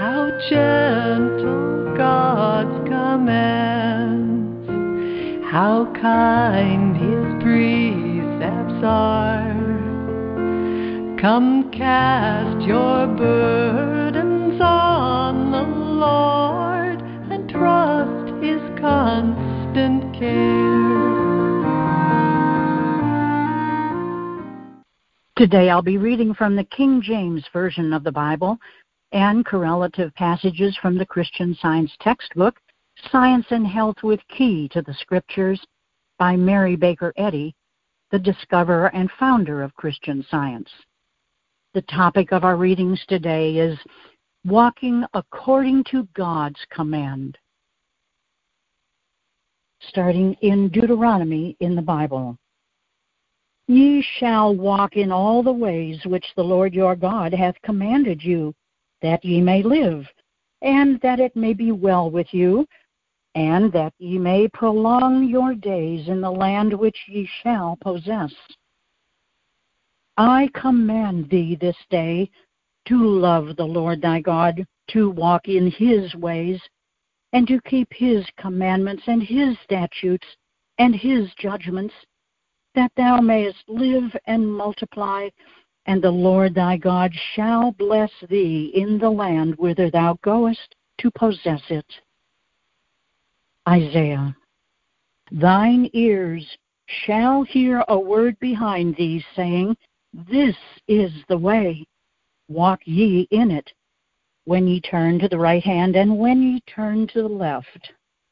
How gentle God's commands, how kind His precepts are. Come cast your burdens on the Lord and trust His constant care. Today I'll be reading from the King James Version of the Bible and correlative passages from the Christian Science textbook, Science and Health with Key to the Scriptures, by Mary Baker Eddy, the discoverer and founder of Christian Science. The topic of our readings today is Walking According to God's Command. Starting in Deuteronomy in the Bible. Ye shall walk in all the ways which the Lord your God hath commanded you, that ye may live, and that it may be well with you, and that ye may prolong your days in the land which ye shall possess. I command thee this day to love the Lord thy God, to walk in His ways, and to keep His commandments and His statutes and His judgments, that thou mayest live and multiply, and the Lord thy God shall bless thee in the land whither thou goest to possess it. Isaiah. Thine ears shall hear a word behind thee, saying, This is the way, walk ye in it, when ye turn to the right hand and when ye turn to the left.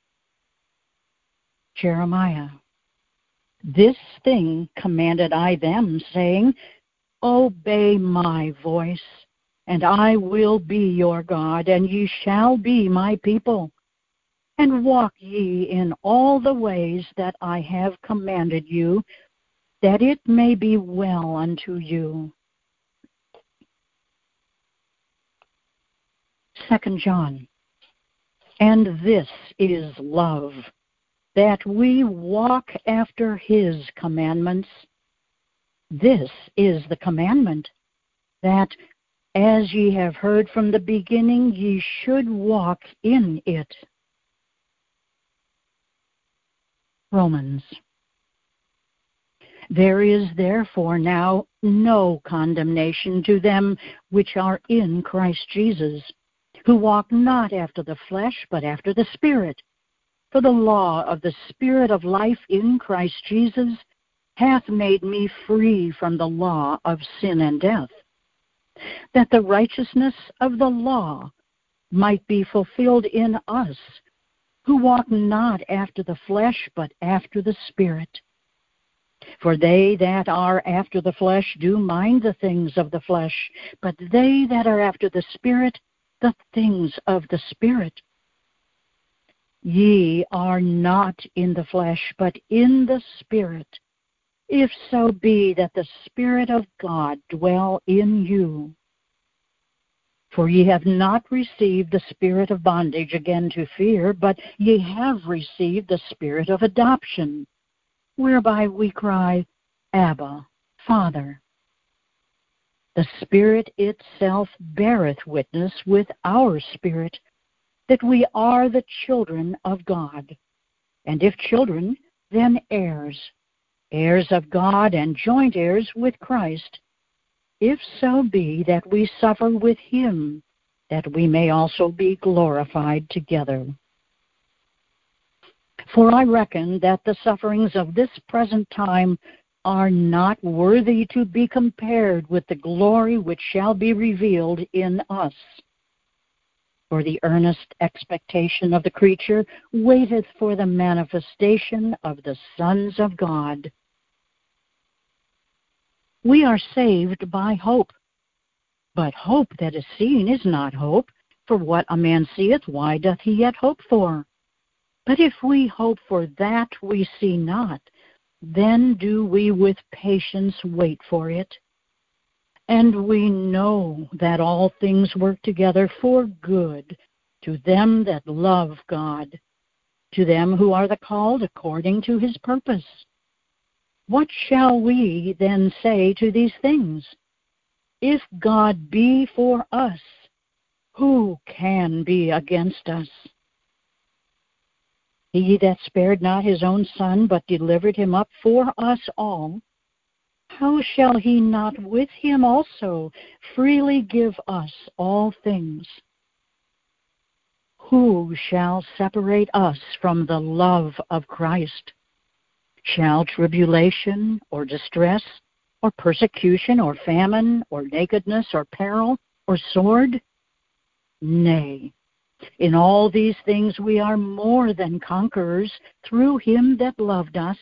Jeremiah. This thing commanded I them, saying, Obey my voice, and I will be your God, and ye shall be my people. And walk ye in all the ways that I have commanded you, that it may be well unto you. 2 John. And this is love, that we walk after His commandments. This is the commandment, that as ye have heard from the beginning, ye should walk in it. Romans. There is therefore now no condemnation to them which are in Christ Jesus, who walk not after the flesh, but after the Spirit. For the law of the Spirit of life in Christ Jesus hath made me free from the law of sin and death, that the righteousness of the law might be fulfilled in us, who walk not after the flesh, but after the Spirit. For they that are after the flesh do mind the things of the flesh, but they that are after the Spirit, the things of the Spirit. Ye are not in the flesh, but in the Spirit, if so be that the Spirit of God dwell in you. For ye have not received the spirit of bondage again to fear, but ye have received the Spirit of adoption, whereby we cry, Abba, Father. The Spirit itself beareth witness with our spirit that we are the children of God, and if children, then heirs, heirs of God and joint heirs with Christ, if so be that we suffer with Him, that we may also be glorified together. For I reckon that the sufferings of this present time are not worthy to be compared with the glory which shall be revealed in us. For the earnest expectation of the creature waiteth for the manifestation of the sons of God. We are saved by hope. But hope that is seen is not hope, for what a man seeth, why doth he yet hope for? But if we hope for that we see not, then do we with patience wait for it. And we know that all things work together for good to them that love God, to them who are the called according to His purpose. What shall we then say to these things? If God be for us, Who can be against us? He that spared not his own Son, but delivered him up for us all, how shall he not with him also freely give us all things? Who shall separate us from the love of Christ? Shall tribulation, or distress, or persecution, or famine, or nakedness, or peril, or sword? Nay, in all these things we are more than conquerors through him that loved us.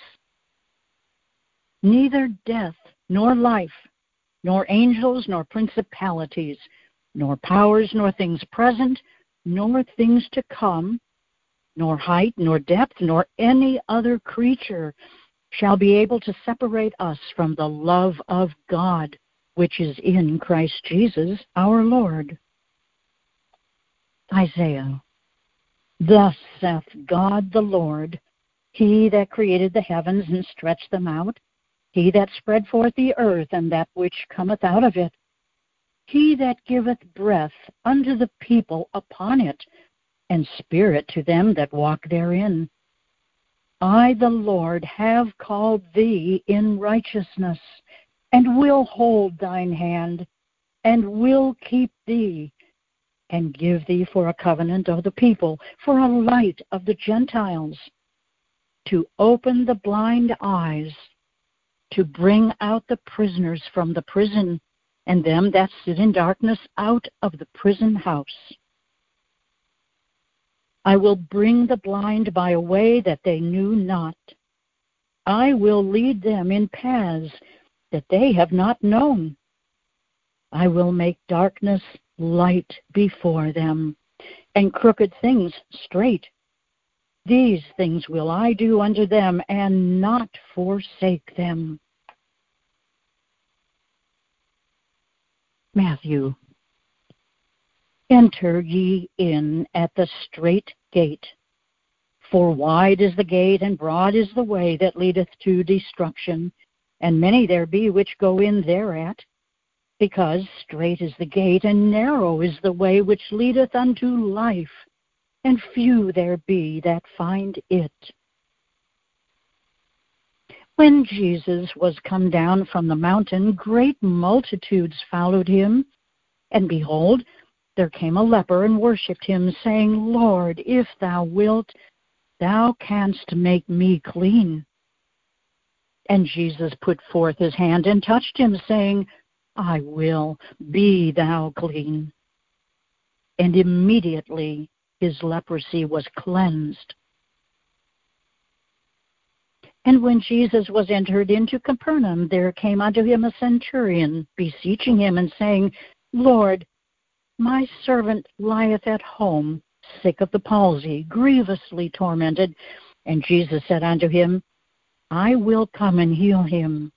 Neither death, nor life, nor angels, nor principalities, nor powers, nor things present, nor things to come, nor height, nor depth, nor any other creature shall be able to separate us from the love of God, which is in Christ Jesus our Lord. Isaiah. Thus saith God the Lord, He that created the heavens and stretched them out, He that spread forth the earth and that which cometh out of it, He that giveth breath unto the people upon it, and spirit to them that walk therein. I, the Lord, have called thee in righteousness, and will hold thine hand, and will keep thee, and give thee for a covenant of the people, for a light of the Gentiles, to open the blind eyes, to bring out the prisoners from the prison, and them that sit in darkness out of the prison house. I will bring the blind by a way that they knew not. I will lead them in paths that they have not known. I will make darkness light before them, and crooked things straight. These things will I do unto them, and not forsake them. Matthew. Enter ye in at the strait gate. For wide is the gate, and broad is the way that leadeth to destruction, and many there be which go in thereat. Because strait is the gate, and narrow is the way which leadeth unto life, and few there be that find it. When Jesus was come down from the mountain, great multitudes followed him, and behold, there came a leper and worshipped him, saying, Lord, if thou wilt, thou canst make me clean. And Jesus put forth his hand and touched him, saying, I will, be thou clean. And immediately his leprosy was cleansed. And when Jesus was entered into Capernaum, there came unto him a centurion, beseeching him, and saying, Lord, my servant lieth at home, sick of the palsy, grievously tormented. And Jesus said unto him, I will come and heal him.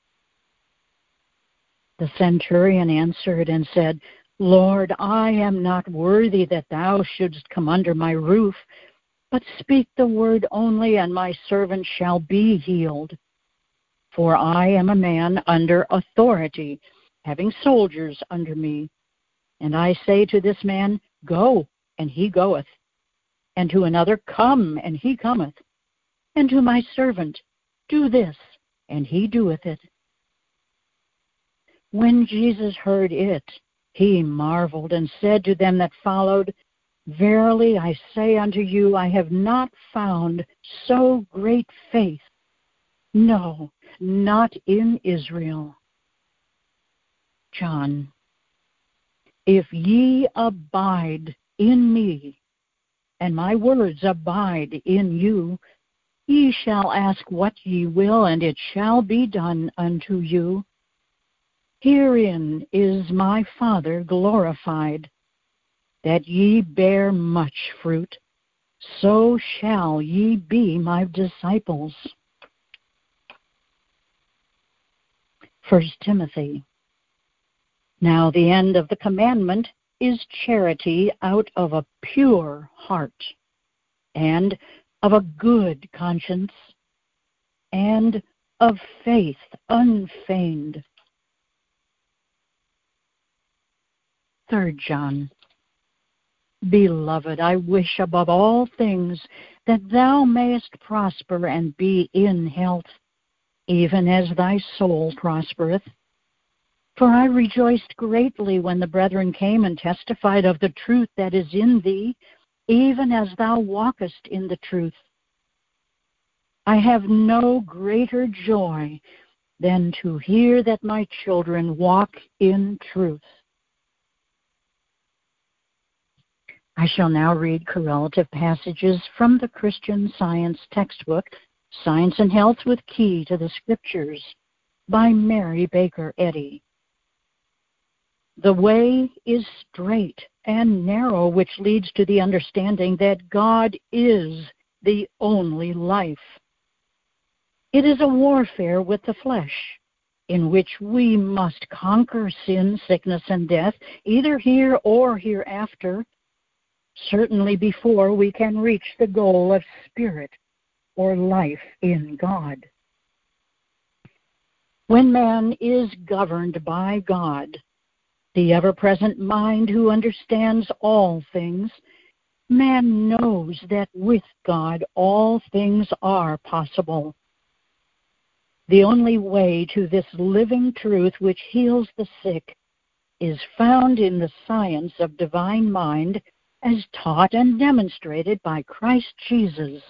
The centurion answered and said, Lord, I am not worthy that thou shouldst come under my roof, but speak the word only, and my servant shall be healed. For I am a man under authority, having soldiers under me. And I say to this man, Go, and he goeth. And to another, Come, and he cometh. And to my servant, Do this, and he doeth it. When Jesus heard it, he marveled, and said to them that followed, Verily I say unto you, I have not found so great faith, no, not in Israel. John. If ye abide in me, and my words abide in you, ye shall ask what ye will, and it shall be done unto you. Herein is my Father glorified, that ye bear much fruit, so shall ye be my disciples. 1 Timothy. Now the end of the commandment is charity out of a pure heart, and of a good conscience, and of faith unfeigned. 3 John. Beloved, I wish above all things that thou mayest prosper and be in health, even as thy soul prospereth. For I rejoiced greatly when the brethren came and testified of the truth that is in thee, even as thou walkest in the truth. I have no greater joy than to hear that my children walk in truth. I shall now read correlative passages from the Christian Science textbook, Science and Health with Key to the Scriptures, by Mary Baker Eddy. The way is straight and narrow which leads to the understanding that God is the only life. It is a warfare with the flesh, in which we must conquer sin, sickness, and death, either here or hereafter, certainly before we can reach the goal of spirit or life in God. When man is governed by God, the ever-present mind who understands all things, man knows that with God all things are possible. The only way to this living truth which heals the sick is found in the science of divine mind as taught and demonstrated by Christ Jesus.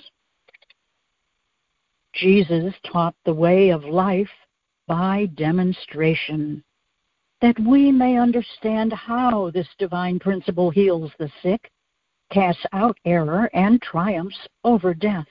Jesus taught the way of life by demonstration, that we may understand how this divine principle heals the sick, casts out error, and triumphs over death.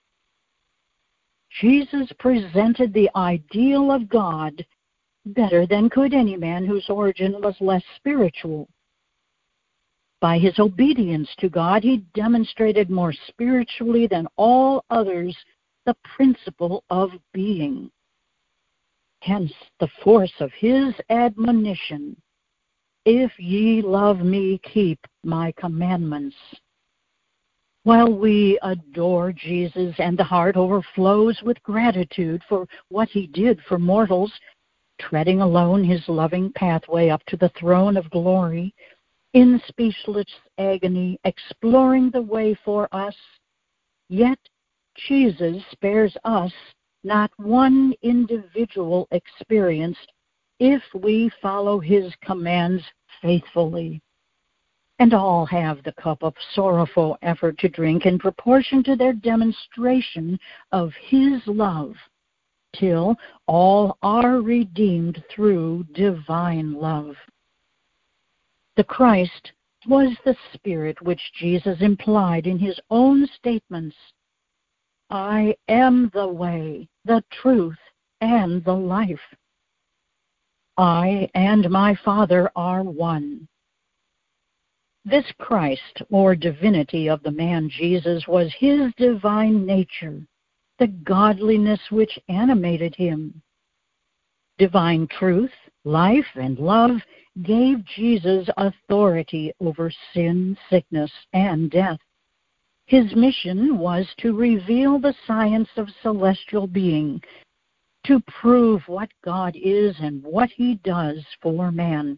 Jesus presented the ideal of God better than could any man whose origin was less spiritual. By his obedience to God, he demonstrated more spiritually than all others the principle of being. Hence the force of his admonition, "If ye love me, keep my commandments." While we adore Jesus and the heart overflows with gratitude for what he did for mortals, treading alone his loving pathway up to the throne of glory, in speechless agony, exploring the way for us, yet Jesus spares us not one individual experience if we follow his commands faithfully. And all have the cup of sorrowful effort to drink in proportion to their demonstration of his love, till all are redeemed through divine love. The Christ was the Spirit which Jesus implied in his own statements. I am the way, the truth, and the life. I and my Father are one. This Christ, or divinity of the man Jesus, was his divine nature, the godliness which animated him. Divine truth, life, and love gave Jesus authority over sin, sickness, and death. His mission was to reveal the science of celestial being, to prove what God is and what he does for man.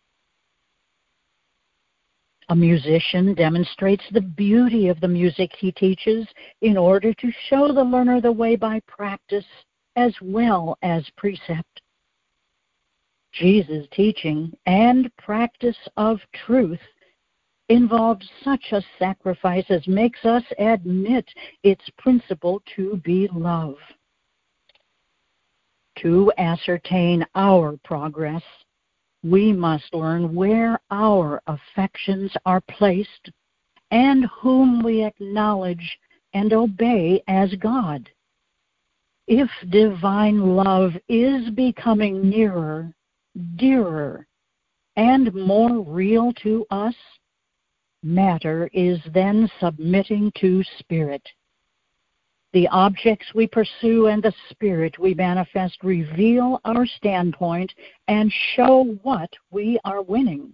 A musician demonstrates the beauty of the music he teaches in order to show the learner the way by practice as well as precept. Jesus' teaching and practice of truth involved such a sacrifice as makes us admit its principle to be love. To ascertain our progress, we must learn where our affections are placed and whom we acknowledge and obey as God. If divine love is becoming nearer, dearer, and more real to us, matter is then submitting to spirit. The objects we pursue and the spirit we manifest reveal our standpoint and show what we are winning.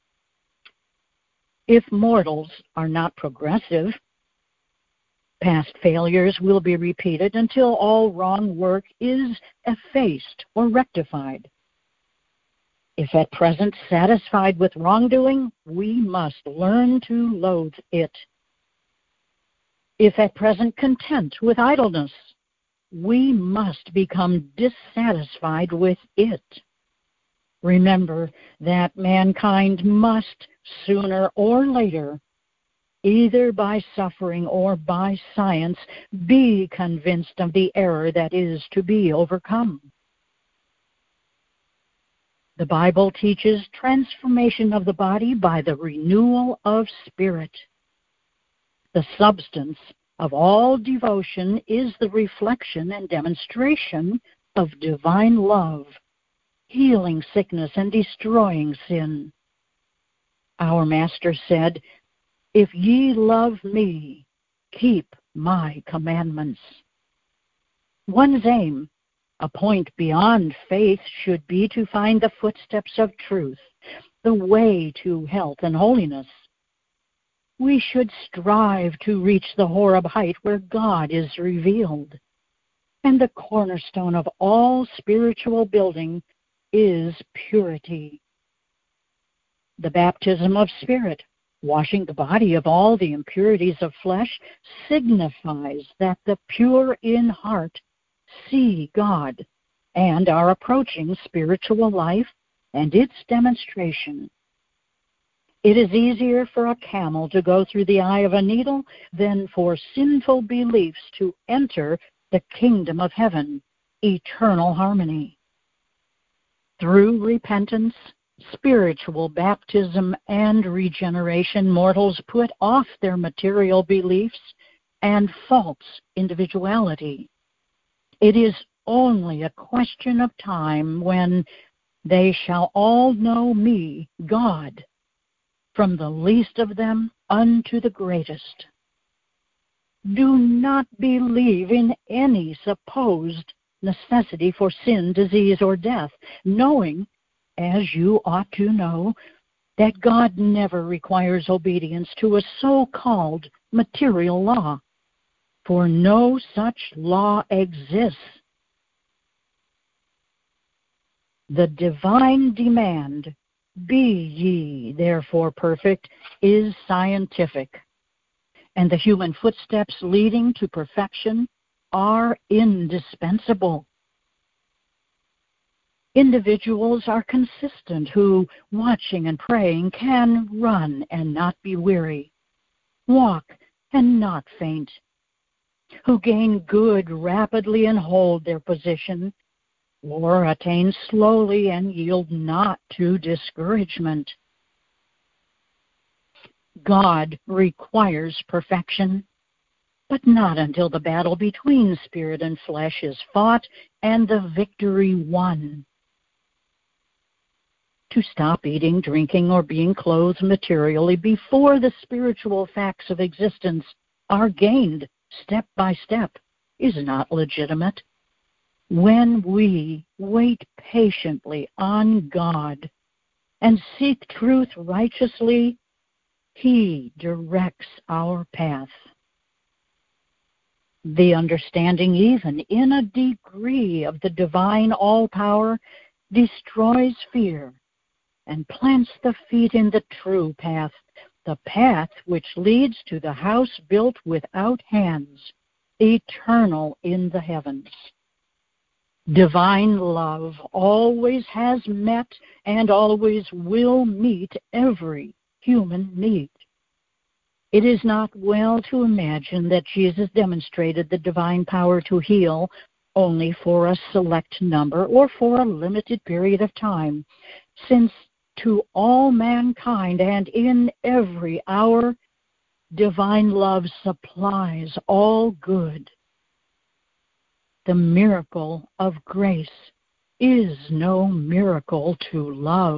If mortals are not progressive, past failures will be repeated until all wrong work is effaced or rectified. If at present satisfied with wrongdoing, we must learn to loathe it. If at present content with idleness, we must become dissatisfied with it. Remember that mankind must, sooner or later, either by suffering or by science, be convinced of the error that is to be overcome. The Bible teaches transformation of the body by the renewal of spirit. The substance of all devotion is the reflection and demonstration of divine love, healing sickness and destroying sin. Our Master said, "If ye love me, keep my commandments." One's aim, a point beyond faith, should be to find the footsteps of truth, the way to health and holiness. We should strive to reach the Horeb height where God is revealed. And the cornerstone of all spiritual building is purity. The baptism of Spirit, washing the body of all the impurities of flesh, signifies that the pure in heart see God and are approaching spiritual life and its demonstration. It is easier for a camel to go through the eye of a needle than for sinful beliefs to enter the kingdom of heaven, eternal harmony. Through repentance, spiritual baptism, and regeneration, mortals put off their material beliefs and false individuality. It is only a question of time when they shall all know me, God, from the least of them unto the greatest. Do not believe in any supposed necessity for sin, disease, or death, knowing, as you ought to know, that God never requires obedience to a so-called material law, for no such law exists. The divine demand, "Be ye therefore perfect," is scientific, and the human footsteps leading to perfection are indispensable. Individuals are consistent who, watching and praying, can run and not be weary, walk and not faint, who gain good rapidly and hold their position, or attain slowly and yield not to discouragement. God requires perfection, but not until the battle between spirit and flesh is fought and the victory won. To stop eating, drinking, or being clothed materially before the spiritual facts of existence are gained step by step is not legitimate. When we wait patiently on God and seek truth righteously, He directs our path. The understanding, even in a degree, of the divine all-power destroys fear and plants the feet in the true path, the path which leads to the house built without hands, eternal in the heavens. Divine love always has met and always will meet every human need. It is not well to imagine that Jesus demonstrated the divine power to heal only for a select number or for a limited period of time, since to all mankind and in every hour, divine love supplies all good. The miracle of grace is no miracle to love.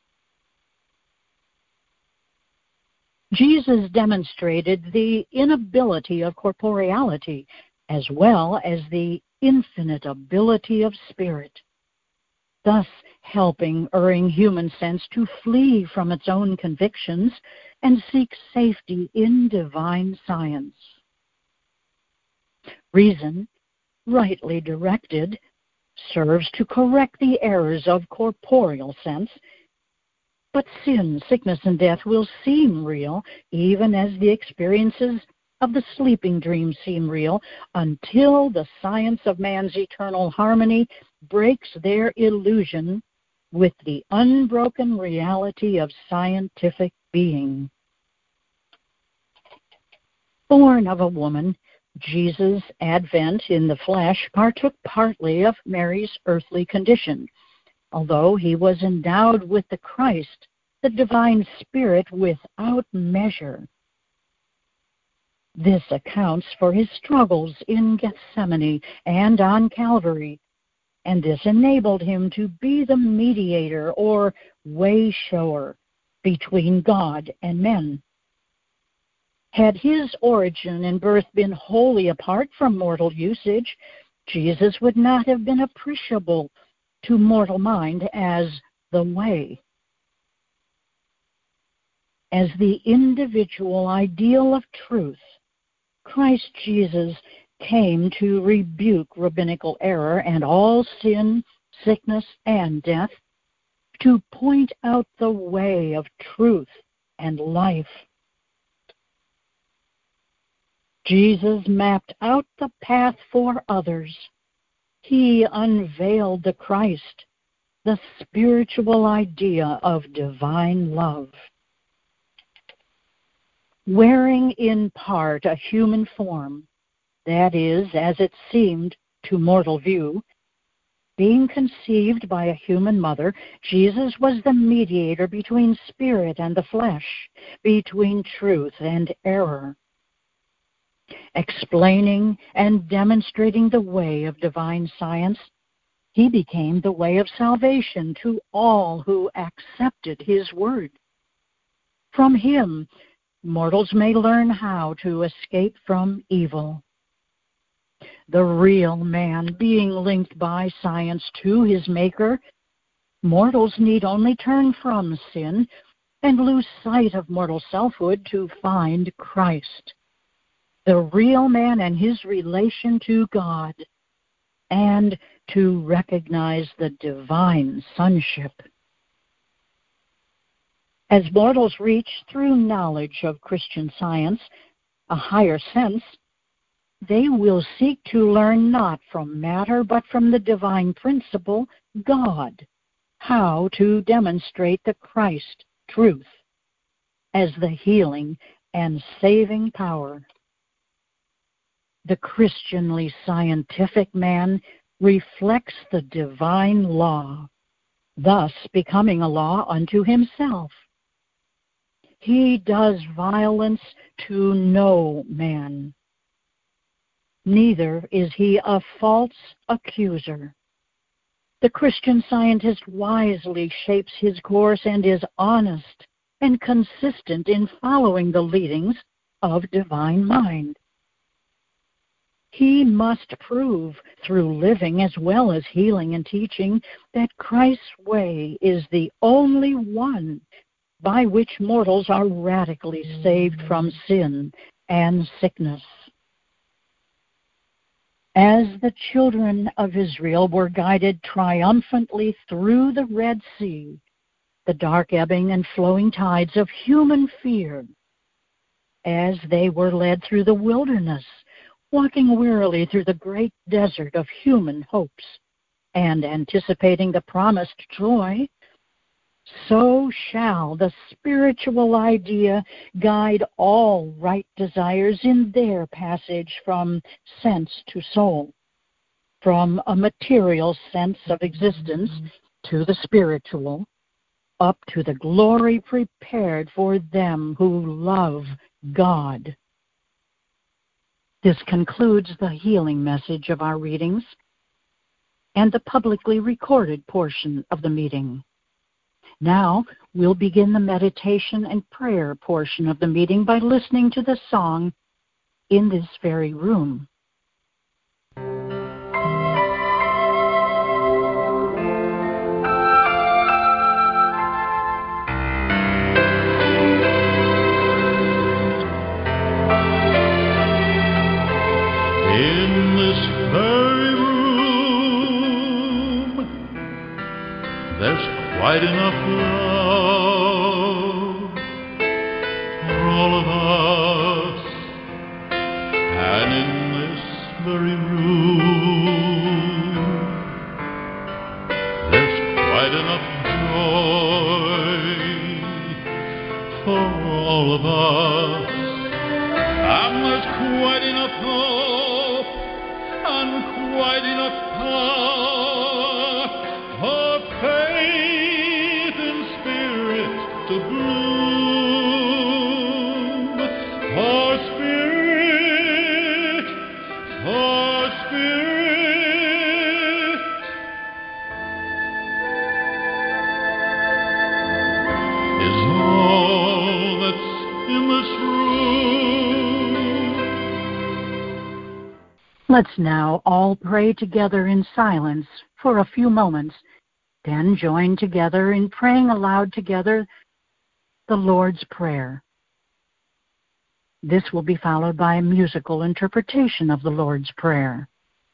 Jesus demonstrated the inability of corporeality as well as the infinite ability of spirit, thus helping erring human sense to flee from its own convictions and seek safety in divine science. Reason, rightly directed, serves to correct the errors of corporeal sense. But sin, sickness, and death will seem real, even as the experiences of the sleeping dream seem real, until the science of man's eternal harmony breaks their illusion with the unbroken reality of scientific being. Born of a woman, Jesus' advent in the flesh partook partly of Mary's earthly condition, although he was endowed with the Christ, the divine Spirit, without measure. This accounts for his struggles in Gethsemane and on Calvary, and this enabled him to be the mediator or way-shower between God and men. Had his origin and birth been wholly apart from mortal usage, Jesus would not have been appreciable to mortal mind as the way. As the individual ideal of truth, Christ Jesus came to rebuke rabbinical error and all sin, sickness, and death, to point out the way of truth and life. Jesus mapped out the path for others. He unveiled the Christ, the spiritual idea of divine love. Wearing in part a human form, that is, as it seemed to mortal view, being conceived by a human mother, Jesus was the mediator between spirit and the flesh, between truth and error. Explaining and demonstrating the way of divine science, he became the way of salvation to all who accepted his word. From him, mortals may learn how to escape from evil. The real man being linked by science to his Maker, mortals need only turn from sin and lose sight of mortal selfhood to find Christ, the real man and his relation to God, and to recognize the divine sonship. As mortals reach through knowledge of Christian science a higher sense, they will seek to learn not from matter but from the divine principle, God, how to demonstrate the Christ, truth, as the healing and saving power. The Christianly scientific man reflects the divine law, thus becoming a law unto himself. He does violence to no man. Neither is he a false accuser. The Christian scientist wisely shapes his course and is honest and consistent in following the leadings of divine mind. He must prove through living as well as healing and teaching that Christ's way is the only one by which mortals are radically saved from sin and sickness. As the children of Israel were guided triumphantly through the Red Sea, the dark ebbing and flowing tides of human fear, as they were led through the wilderness, walking wearily through the great desert of human hopes, and anticipating the promised joy, so shall the spiritual idea guide all right desires in their passage from sense to soul, from a material sense of existence to the spiritual, up to the glory prepared for them who love God. This concludes the healing message of our readings and the publicly recorded portion of the meeting. Now, we'll begin the meditation and prayer portion of the meeting by listening to the song, "In This Very Room." In this very room quite enough love for all of us, and in this very room there's quite enough joy for all of us, and there's quite enough hope and quite enough power for faith in spirit to bloom, for spirit is all that's in this room. Let's now all pray together in silence for a few moments, then join together in praying aloud together the Lord's Prayer. This will be followed by a musical interpretation of the Lord's Prayer.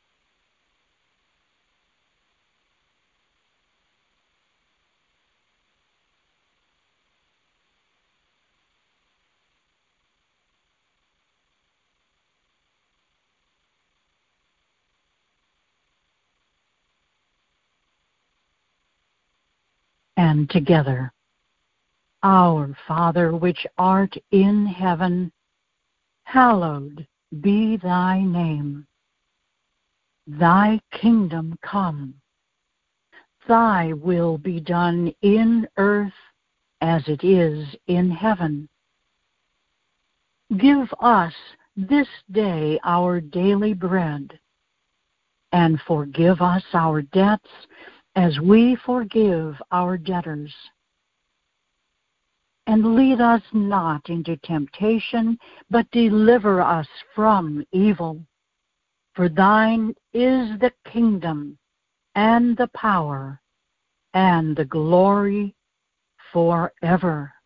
And together, Our Father which art in heaven, hallowed be thy name. Thy kingdom come. Thy will be done in earth as it is in heaven. Give us this day our daily bread, and forgive us our debts as we forgive our debtors. And lead us not into temptation, but deliver us from evil. For thine is the kingdom, and the power, and the glory forever.